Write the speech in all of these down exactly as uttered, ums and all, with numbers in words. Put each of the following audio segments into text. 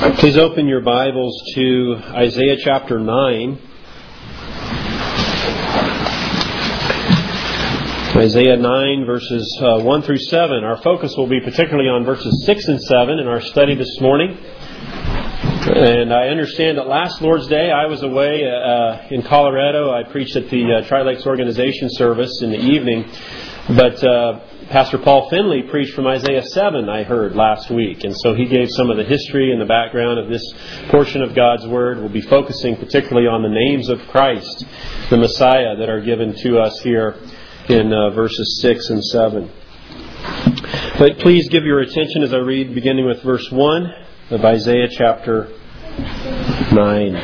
Please open your Bibles to Isaiah chapter nine. Isaiah nine verses uh, one through seven. Our focus will be particularly on verses six and seven in our study this morning. And I understand that last Lord's Day I was away uh, in Colorado. I preached at the uh, Tri-Lakes Organization service in the evening. But uh, Pastor Paul Finley preached from Isaiah seven, I heard, last week. And so he gave some of the history and the background of this portion of God's Word. We'll be focusing particularly on the names of Christ, the Messiah, that are given to us here in uh, verses six and seven. But please give your attention as I read, beginning with verse one of Isaiah chapter nine.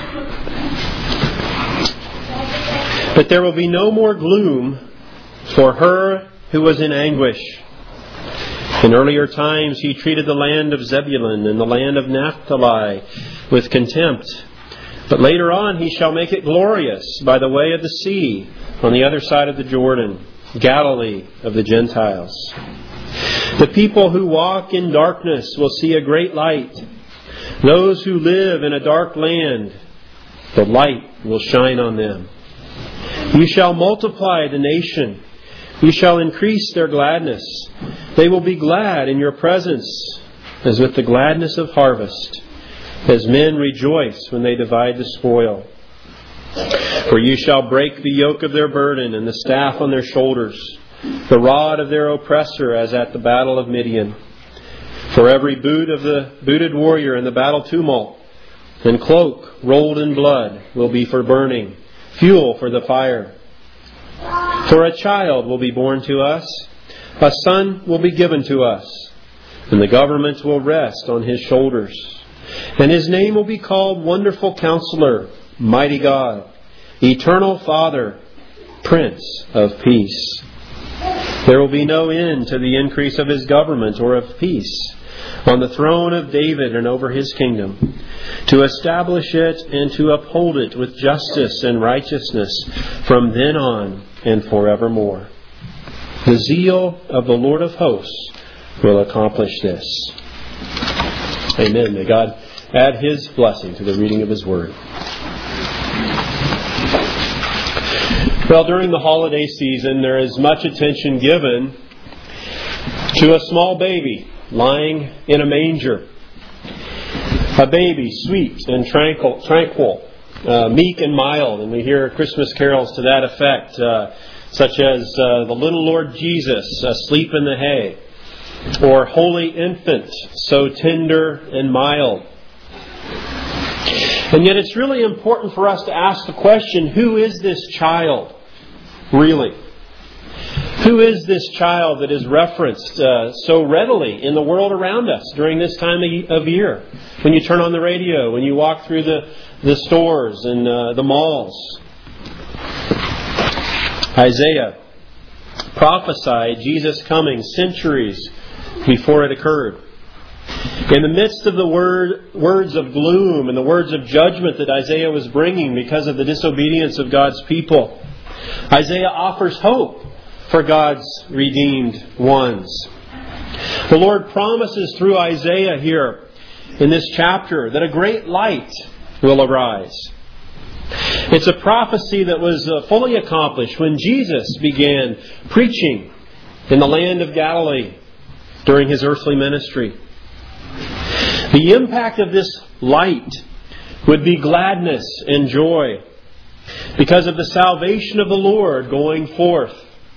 But there will be no more gloom for her who was in anguish. In earlier times he treated the land of Zebulun and the land of Naphtali with contempt. But later on he shall make it glorious by the way of the sea, on the other side of the Jordan, Galilee of the Gentiles. The people who walk in darkness will see a great light. Those who live in a dark land, the light will shine on them. You shall multiply the nation. You shall increase their gladness. They will be glad in your presence, as with the gladness of harvest, as men rejoice when they divide the spoil. For you shall break the yoke of their burden and the staff on their shoulders, the rod of their oppressor, as at the battle of Midian. For every boot of the booted warrior in the battle tumult, and cloak rolled in blood, will be for burning, fuel for the fire. For a child will be born to us, a son will be given to us, and the government will rest on his shoulders. And his name will be called Wonderful Counselor, Mighty God, Eternal Father, Prince of Peace. There will be no end to the increase of his government or of peace on the throne of David and over his kingdom, to establish it and to uphold it with justice and righteousness from then on and forevermore. The zeal of the Lord of hosts will accomplish this. Amen. May God add His blessing to the reading of His Word. Well, during the holiday season, there is much attention given to a small baby lying in a manger. A baby, sweet and tranquil, tranquil uh, meek and mild. And we hear Christmas carols to that effect, uh, such as uh, the little Lord Jesus asleep in the hay, or Holy Infant, so tender and mild. And yet it's really important for us to ask the question, who is this child, really? Who is this child that is referenced uh, so readily in the world around us during this time of year? When you turn on the radio, when you walk through the, the stores and uh, the malls. Isaiah prophesied Jesus' coming centuries before it occurred. In the midst of the word, words of gloom and the words of judgment that Isaiah was bringing because of the disobedience of God's people, Isaiah offers hope for God's redeemed ones. The Lord promises through Isaiah here in this chapter that a great light will arise. It's a prophecy that was uh, fully accomplished when Jesus began preaching in the land of Galilee during His earthly ministry. The impact of this light would be gladness and joy because of the salvation of the Lord going forth.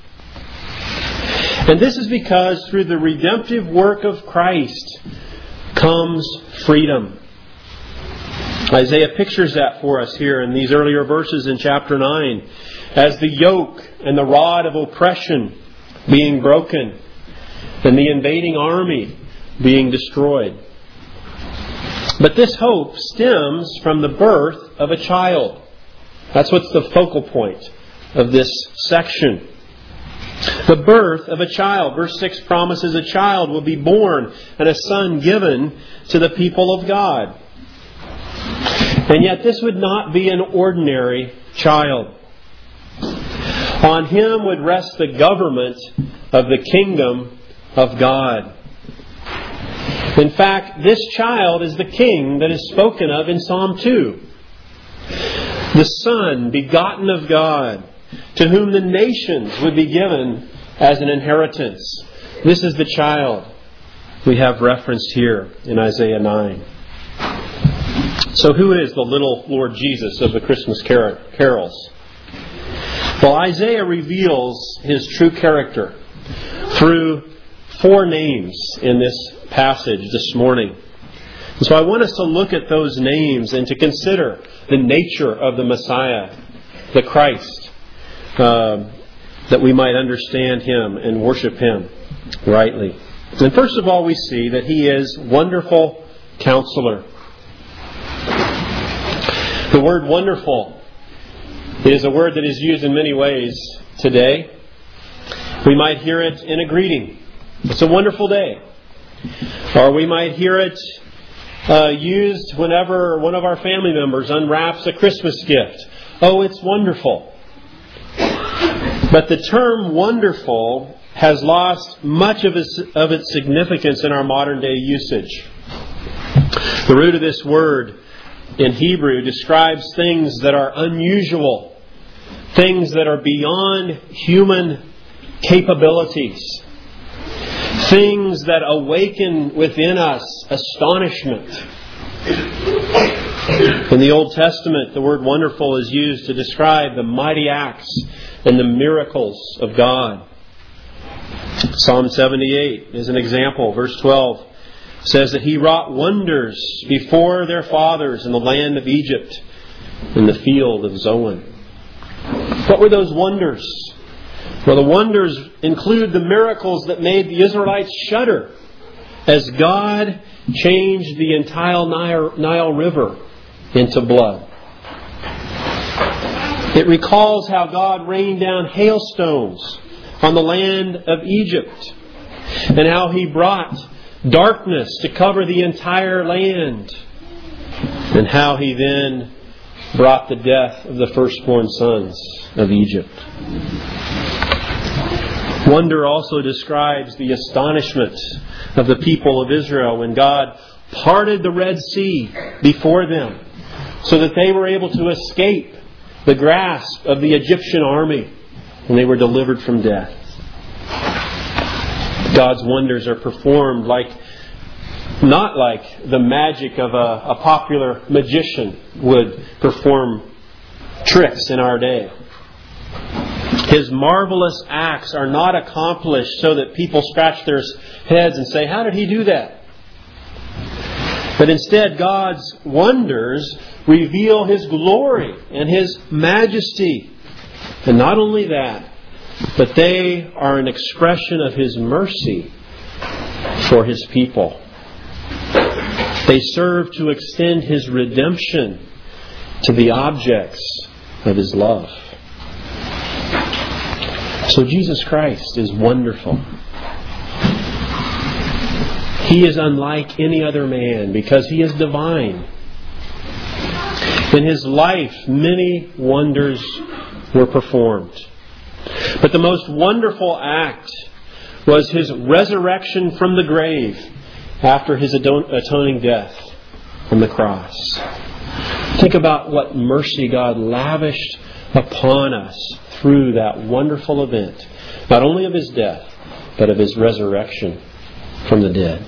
And this is because through the redemptive work of Christ comes freedom. Isaiah pictures that for us here in these earlier verses in chapter nine as the yoke and the rod of oppression being broken and the invading army being destroyed. But this hope stems from the birth of a child. That's what's the focal point of this section. The birth of a child. Verse six promises a child will be born and a son given to the people of God. And yet this would not be an ordinary child. On him would rest the government of the kingdom of God. In fact, this child is the king that is spoken of in Psalm two. The Son, begotten of God, to whom the nations would be given as an inheritance. This is the child we have referenced here in Isaiah nine. So who is the little Lord Jesus of the Christmas carols? Well, Isaiah reveals His true character through four names in this passage this morning. And so I want us to look at those names and to consider the nature of the Messiah, the Christ, uh, that we might understand Him and worship Him rightly. And first of all, we see that He is Wonderful Counselor. The word wonderful is a word that is used in many ways today. We might hear it in a greeting. It's a wonderful day. Or we might hear it uh, used whenever one of our family members unwraps a Christmas gift. Oh, it's wonderful. But the term wonderful has lost much of its, of its significance in our modern day usage. The root of this word in Hebrew describes things that are unusual, things that are beyond human capabilities, things that awaken within us astonishment. In the Old Testament, the word wonderful is used to describe the mighty acts and the miracles of God. Psalm seventy-eight is an example. Verse twelve says that He wrought wonders before their fathers in the land of Egypt, in the field of Zoan. What were those wonders? Well, the wonders include the miracles that made the Israelites shudder as God changed the entire Nile, Nile River into blood. It recalls how God rained down hailstones on the land of Egypt, and how He brought darkness to cover the entire land, and how He then brought the death of the firstborn sons of Egypt. Wonder also describes the astonishment of the people of Israel when God parted the Red Sea before them so that they were able to escape the grasp of the Egyptian army and they were delivered from death. God's wonders are performed like, not like the magic of a, a popular magician would perform tricks in our day. His marvelous acts are not accomplished so that people scratch their heads and say, how did He do that? But instead, God's wonders reveal His glory and His majesty. And not only that, but they are an expression of His mercy for His people. They serve to extend His redemption to the objects of His love. So Jesus Christ is wonderful. He is unlike any other man because He is divine. In His life, many wonders were performed. But the most wonderful act was His resurrection from the grave after His atoning death on the cross. Think about what mercy God lavished upon us through that wonderful event, not only of His death, but of His resurrection from the dead.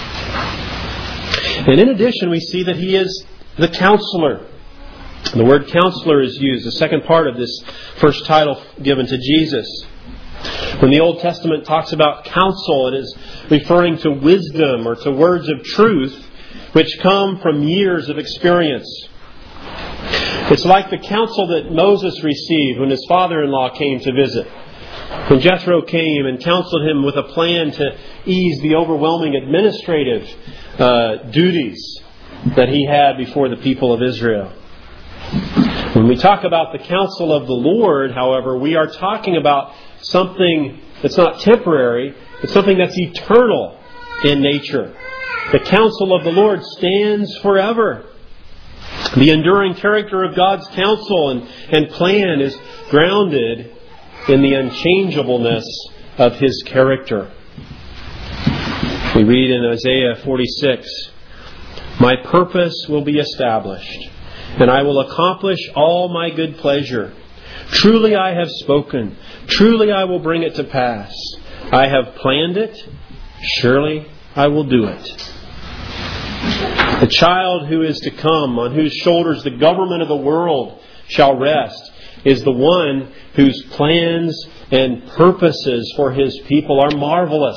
And in addition, we see that He is the Counselor. The word Counselor is used, the second part of this first title given to Jesus. When the Old Testament talks about counsel, it is referring to wisdom or to words of truth which come from years of experience. It's like the counsel that Moses received when his father-in-law came to visit. When Jethro came and counseled him with a plan to ease the overwhelming administrative uh, duties that he had before the people of Israel. When we talk about the counsel of the Lord, however, we are talking about something that's not temporary, but something that's eternal in nature. The counsel of the Lord stands forever. The enduring character of God's counsel and, and plan is grounded in the unchangeableness of His character. We read in Isaiah forty-six, "My purpose will be established, and I will accomplish all my good pleasure. Truly I have spoken. Truly I will bring it to pass. I have planned it. Surely I will do it." The child who is to come, on whose shoulders the government of the world shall rest, is the one whose plans and purposes for His people are marvelous.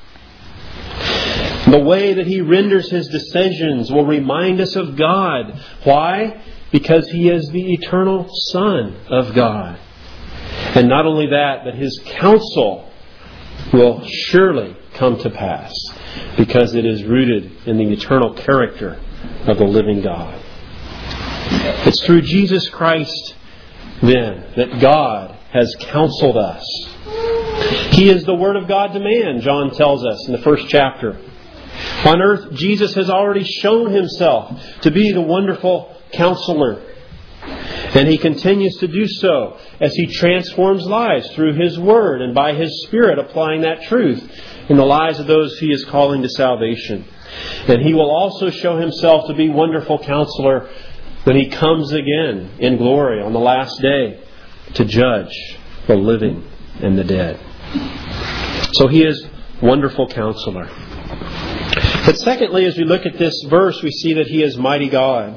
The way that He renders His decisions will remind us of God. Why? Because He is the eternal Son of God. And not only that, but His counsel will surely come to pass, because it is rooted in the eternal character of the living God. It's through Jesus Christ, then, that God has counseled us. He is the Word of God to man, John tells us in the first chapter. On earth, Jesus has already shown Himself to be the wonderful Counselor. And He continues to do so as He transforms lives through His Word and by His Spirit applying that truth in the lives of those He is calling to salvation. And He will also show Himself to be wonderful Counselor when He comes again in glory on the last day to judge the living and the dead. So He is wonderful Counselor. But secondly, as we look at this verse, we see that He is mighty God.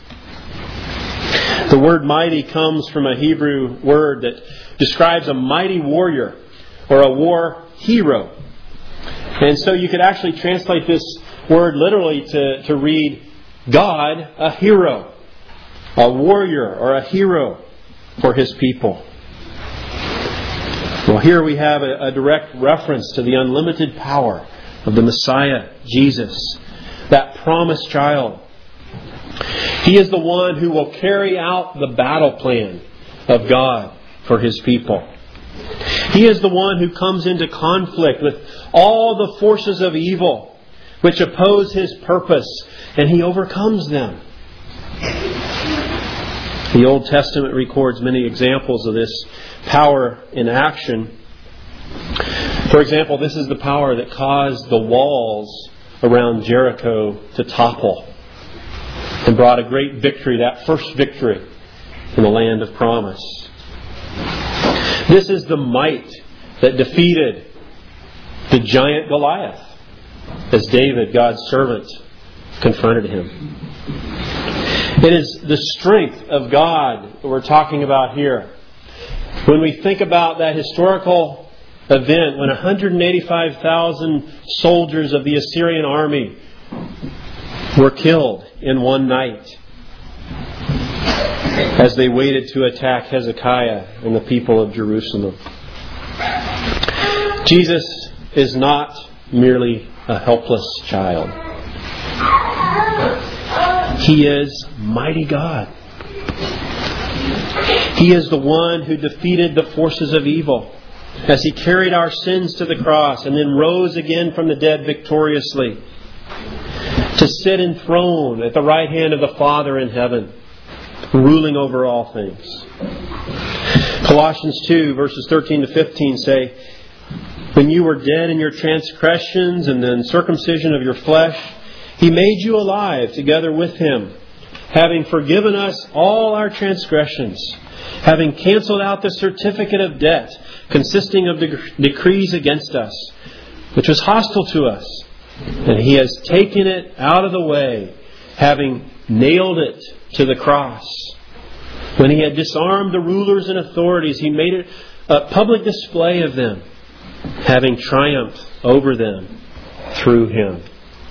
The word mighty comes from a Hebrew word that describes a mighty warrior or a war hero. And so you could actually translate this word literally to, to read God, a hero, a warrior or a hero for His people. Well, here we have a, a direct reference to the unlimited power of the Messiah, Jesus, that promised child. He is the one who will carry out the battle plan of God for His people. He is the one who comes into conflict with all the forces of evil which oppose His purpose, and He overcomes them. The Old Testament records many examples of this power in action. For example, this is the power that caused the walls around Jericho to topple and brought a great victory, that first victory in the land of promise. This is the might that defeated the giant Goliath as David, God's servant, confronted him. It is the strength of God that we're talking about here. When we think about that historical event when one hundred eighty-five thousand soldiers of the Assyrian army were killed in one night as they waited to attack Hezekiah and the people of Jerusalem. Jesus is not merely a helpless child. He is mighty God. He is the one who defeated the forces of evil as He carried our sins to the cross and then rose again from the dead victoriously to sit enthroned at the right hand of the Father in heaven, ruling over all things. Colossians two, verses thirteen to fifteen say, "When you were dead in your transgressions and the uncircumcision of your flesh, He made you alive together with Him, having forgiven us all our transgressions, having canceled out the certificate of debt consisting of dec- decrees against us, which was hostile to us. And He has taken it out of the way, having nailed it to the cross. When He had disarmed the rulers and authorities, He made it a public display of them, having triumphed over them through Him."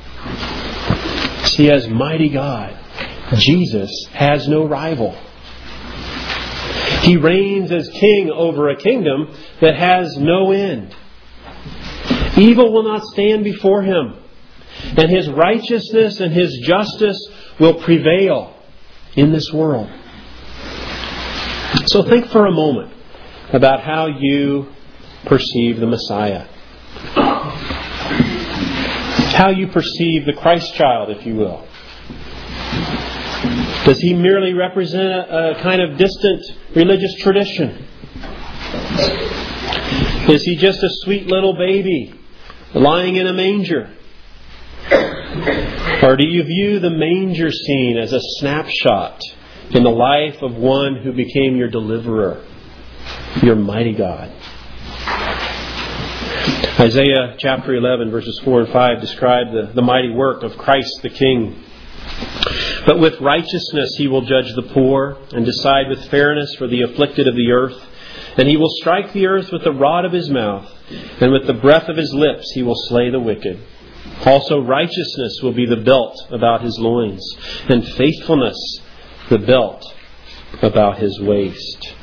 See, as mighty God, Jesus has no rival. He reigns as king over a kingdom that has no end. Evil will not stand before Him, and His righteousness and His justice will prevail in this world. So think for a moment about how you perceive the Messiah. How you perceive the Christ child, if you will. Does He merely represent a, a kind of distant religious tradition? Is He just a sweet little baby lying in a manger Or do you view the manger scene as a snapshot in the life of one who became your deliverer, your mighty God? Isaiah chapter eleven verses four and five describe the, the mighty work of Christ the King. But with righteousness he will judge the poor and decide with fairness for the afflicted of the earth. And he will strike the earth with the rod of his mouth, and with the breath of his lips he will slay the wicked. Also righteousness will be the belt about his loins, and faithfulness the belt about his waist.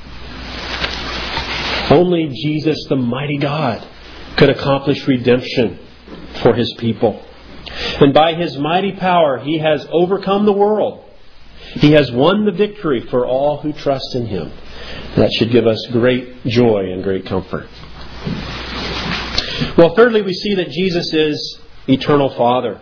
Only Jesus, the mighty God, could accomplish redemption for his people. And by his mighty power, he has overcome the world. He has won the victory for all who trust in him. That should give us great joy and great comfort. Well, thirdly, we see that Jesus is eternal Father.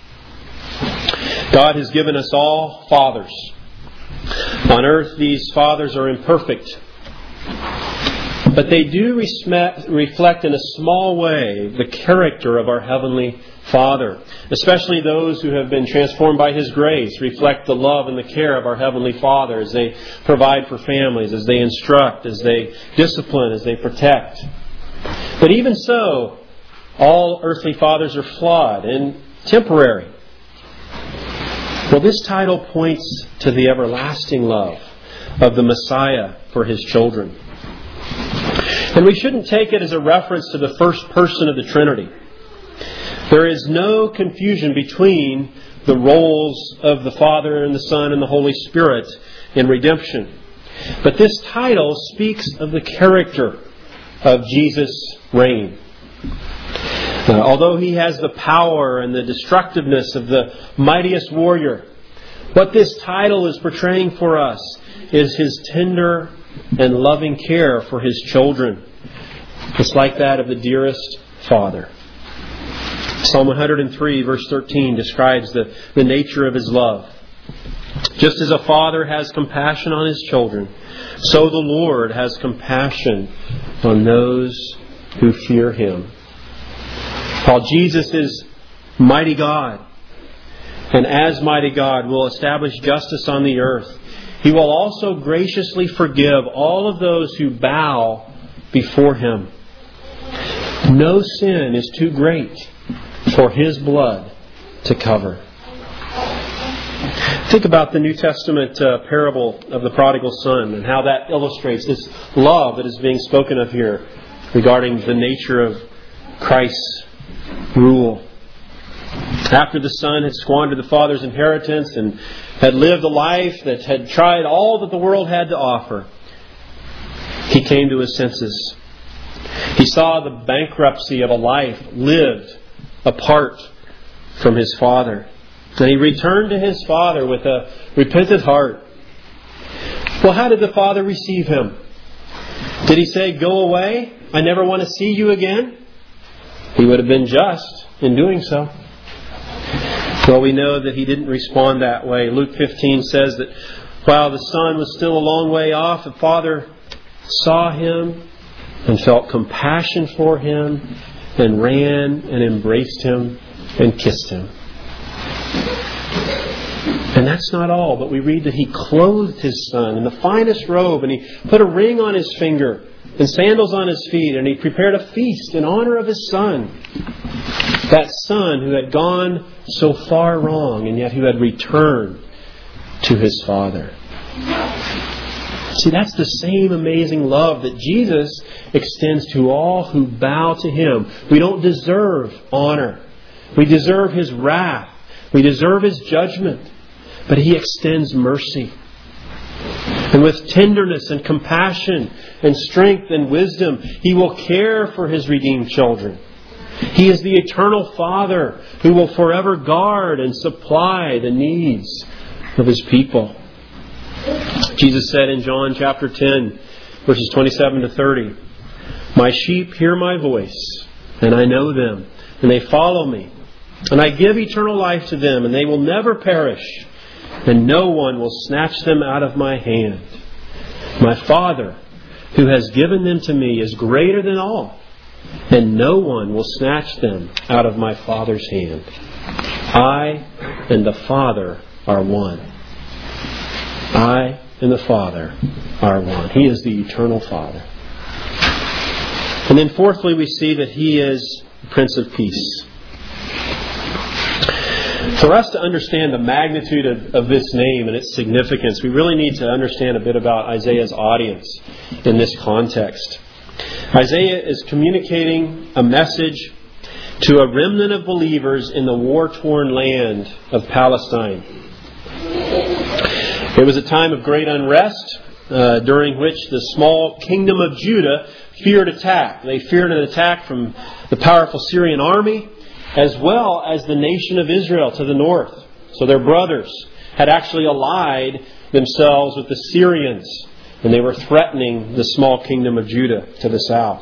God has given us all fathers. On earth, these fathers are imperfect, but they do reflect in a small way the character of our Heavenly Father. Especially those who have been transformed by His grace reflect the love and the care of our Heavenly Father as they provide for families, as they instruct, as they discipline, as they protect. But even so, all earthly fathers are flawed and temporary. Well, this title points to the everlasting love of the Messiah for His children. And we shouldn't take it as a reference to the first person of the Trinity. There is no confusion between the roles of the Father and the Son and the Holy Spirit in redemption. But this title speaks of the character of Jesus' reign. Uh, although He has the power and the destructiveness of the mightiest warrior, what this title is portraying for us is His tender and loving care for His children. It's like that of the dearest Father. Psalm one hundred three verse thirteen describes the, the nature of His love. Just as a father has compassion on his children, so the Lord has compassion on those who fear Him. While Jesus is mighty God, and as mighty God will establish justice on the earth, He will also graciously forgive all of those who bow before Him. No sin is too great for His blood to cover. Think about the New Testament uh, parable of the prodigal son and how that illustrates this love that is being spoken of here regarding the nature of Christ's rule. After the son had squandered the father's inheritance and had lived a life that had tried all that the world had to offer, he came to his senses. He saw the bankruptcy of a life lived apart from his father. And he returned to his father with a repentant heart. Well, how did the father receive him? Did he say, "Go away, I never want to see you again"? He would have been just in doing so. Well, we know that he didn't respond that way. Luke fifteen says that while the son was still a long way off, the father saw him and felt compassion for him and ran and embraced him and kissed him. And that's not all, but we read that He clothed His son in the finest robe, and He put a ring on his finger and sandals on his feet, and He prepared a feast in honor of His son. That son who had gone so far wrong and yet who had returned to his father. See, that's the same amazing love that Jesus extends to all who bow to Him. We don't deserve honor. We deserve His wrath. We deserve His judgment. But He extends mercy. And with tenderness and compassion and strength and wisdom, He will care for His redeemed children. He is the eternal Father who will forever guard and supply the needs of His people. Jesus said in John chapter ten, verses twenty-seven to thirty, "My sheep hear my voice, and I know them, and they follow me. And I give eternal life to them, and they will never perish, and no one will snatch them out of my hand. My Father, who has given them to me, is greater than all, and no one will snatch them out of my Father's hand." I and the Father are one. I and the Father are one. He is the eternal Father. And then fourthly, we see that He is Prince of Peace. For us to understand the magnitude of, of this name and its significance, we really need to understand a bit about Isaiah's audience in this context. Isaiah is communicating a message to a remnant of believers in the war-torn land of Palestine. It was a time of great unrest, uh, during which the small kingdom of Judah feared attack. They feared an attack from the powerful Syrian army, as well as the nation of Israel to the north. So their brothers had actually allied themselves with the Syrians, and they were threatening the small kingdom of Judah to the south.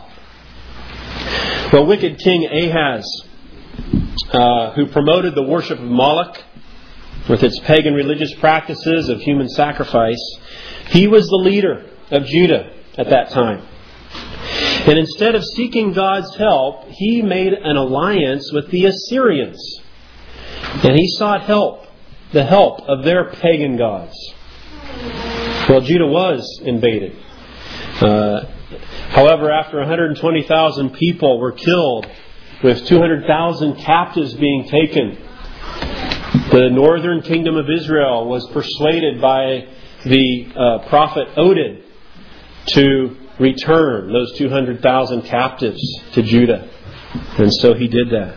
Well, wicked King Ahaz, uh, who promoted the worship of Moloch with its pagan religious practices of human sacrifice, he was the leader of Judah at that time. And instead of seeking God's help, he made an alliance with the Assyrians. And he sought help, the help of their pagan gods. Well, Judah was invaded. Uh, however, after one hundred twenty thousand people were killed, with two hundred thousand captives being taken, the northern kingdom of Israel was persuaded by the uh, prophet Oded to return those two hundred thousand captives to Judah. And so he did that.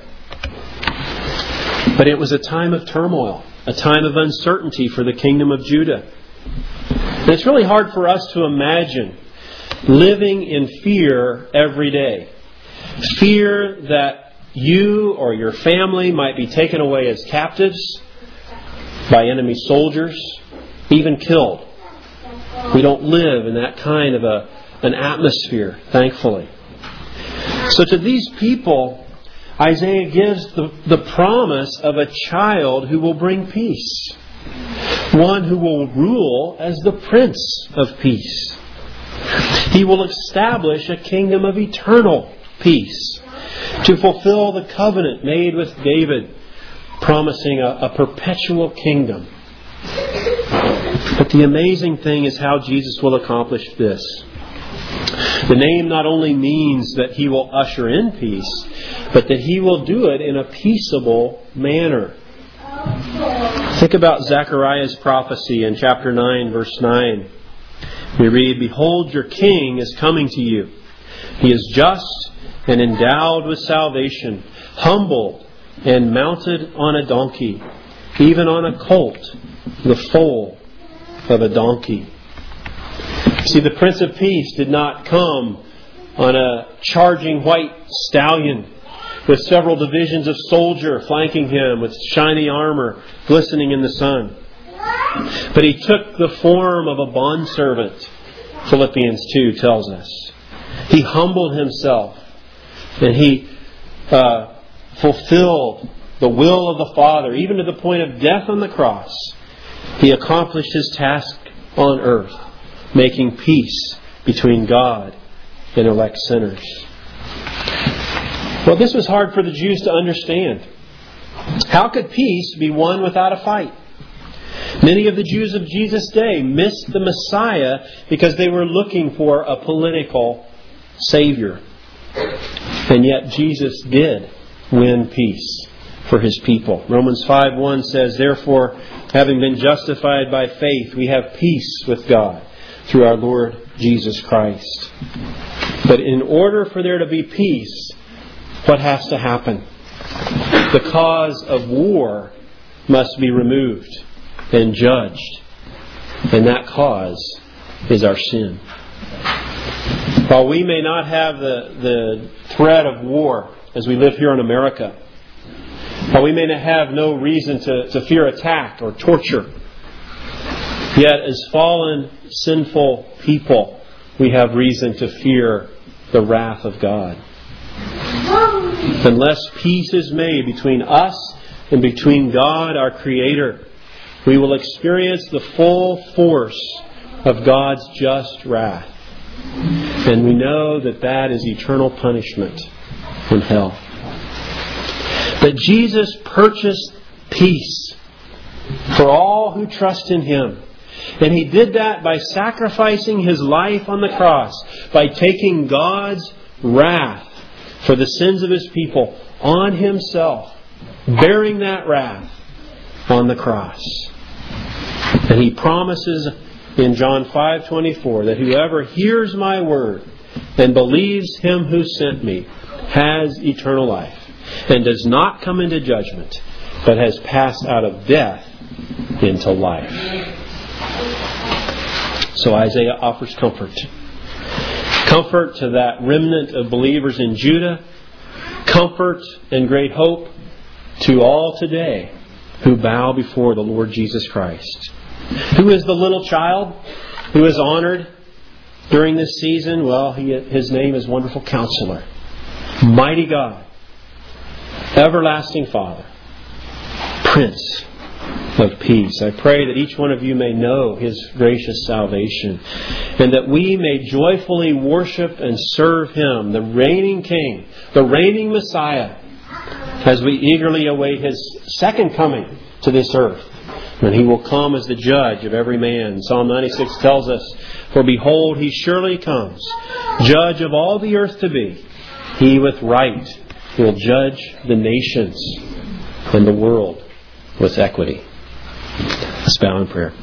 But it was a time of turmoil, a time of uncertainty for the kingdom of Judah. And it's really hard for us to imagine living in fear every day. Fear that you or your family might be taken away as captives by enemy soldiers, even killed. We don't live in that kind of a an atmosphere, thankfully. So to these people, Isaiah gives the, the promise of a child who will bring peace. One who will rule as the Prince of Peace. He will establish a kingdom of eternal peace to fulfill the covenant made with David, promising a, a perpetual kingdom. But the amazing thing is how Jesus will accomplish this. The name not only means that He will usher in peace, but that He will do it in a peaceable manner. Think about Zechariah's prophecy in chapter nine, verse nine. We read, "Behold, your king is coming to you. He is just and endowed with salvation, humble and mounted on a donkey, even on a colt, the foal of a donkey." See, the Prince of Peace did not come on a charging white stallion with several divisions of soldier flanking Him with shiny armor glistening in the sun. But He took the form of a bondservant, Philippians two tells us. He humbled Himself and He uh, fulfilled the will of the Father, even to the point of death on the cross. He accomplished His task on earth, making peace between God and elect sinners. Well, this was hard for the Jews to understand. How could peace be won without a fight? Many of the Jews of Jesus' day missed the Messiah because they were looking for a political Savior. And yet Jesus did win peace for His people. Romans five one says, "Therefore, having been justified by faith, we have peace with God through our Lord Jesus Christ." But in order for there to be peace, what has to happen? The cause of war must be removed and judged. And that cause is our sin. While we may not have the, the threat of war as we live here in America, while we may have no reason to, to fear attack or torture, yet as fallen, sinful people, we have reason to fear the wrath of God. Unless peace is made between us and between God, our Creator, we will experience the full force of God's just wrath. And we know that that is eternal punishment in hell. But Jesus purchased peace for all who trust in Him. And He did that by sacrificing His life on the cross, by taking God's wrath for the sins of His people on Himself, bearing that wrath on the cross. And He promises in John five twenty-four that whoever hears my word and believes Him who sent me has eternal life and does not come into judgment, but has passed out of death into life. So Isaiah offers comfort. Comfort to that remnant of believers in Judah. Comfort and great hope to all today who bow before the Lord Jesus Christ. Who is the little child who is honored during this season? Well, he, his name is Wonderful Counselor, Mighty God, Everlasting Father, Prince of Peace. I pray that each one of you may know His gracious salvation, and that we may joyfully worship and serve Him, the reigning King, the reigning Messiah, as we eagerly await His second coming to this earth, when He will come as the judge of every man. Psalm ninety-six tells us, "For behold, He surely comes, judge of all the earth to be. He with right will judge the nations and the world with equity." Let's bow in prayer.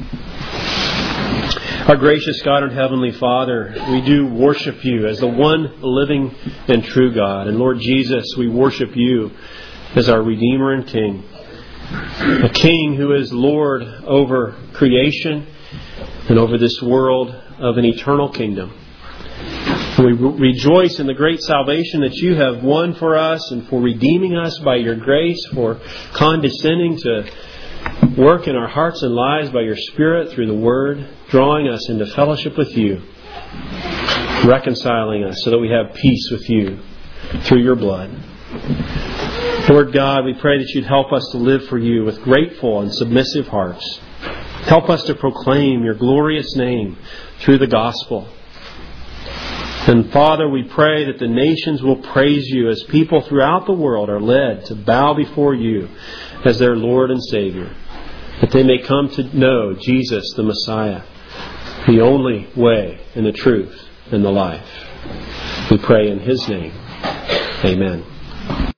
Our gracious God and Heavenly Father, we do worship You as the one living and true God. And Lord Jesus, we worship You as our Redeemer and King. A King who is Lord over creation and over this world of an eternal kingdom. We rejoice in the great salvation that You have won for us, and for redeeming us by Your grace, for condescending to work in our hearts and lives by Your Spirit through the Word, drawing us into fellowship with You, reconciling us so that we have peace with You through Your blood. Lord God, we pray that You'd help us to live for You with grateful and submissive hearts. Help us to proclaim Your glorious name through the gospel. And Father, we pray that the nations will praise You as people throughout the world are led to bow before You as their Lord and Savior, that they may come to know Jesus the Messiah, the only way and the truth and the life. We pray in His name. Amen.